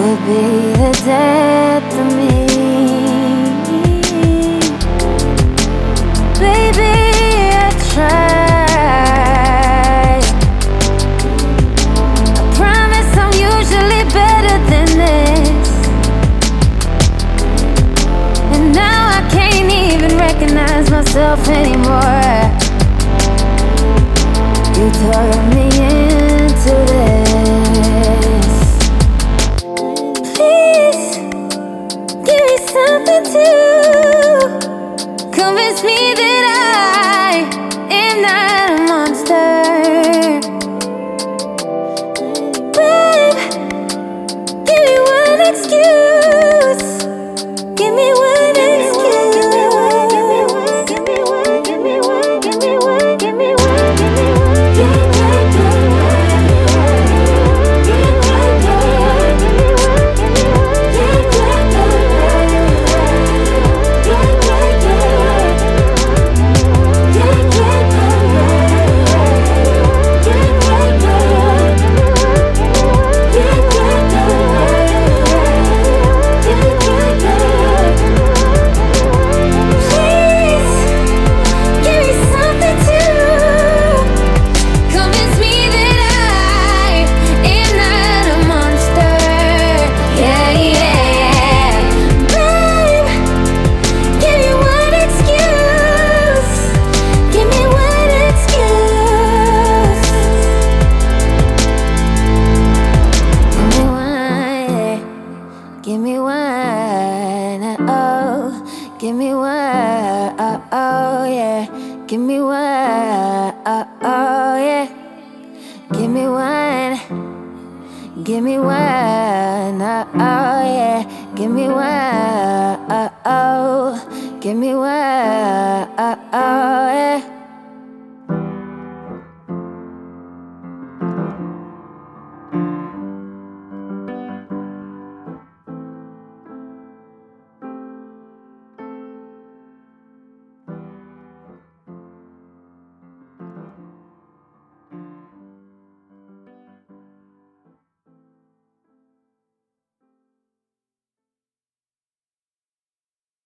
would be the death of me. Baby, I tried. I promise I'm usually better than this, and now I can't even recognize myself anymore. You tore me into this. Please, give me something to convince me that I am not a monster. Babe, give me one excuse. Give me one excuse. Give me one, give me one, give me one, give me one, give me one, give me one. Give me one, oh, give me one, oh, yeah. Give me one, oh, yeah. Give me one, give me one, oh, yeah. Give me one, oh, give me one, oh, yeah.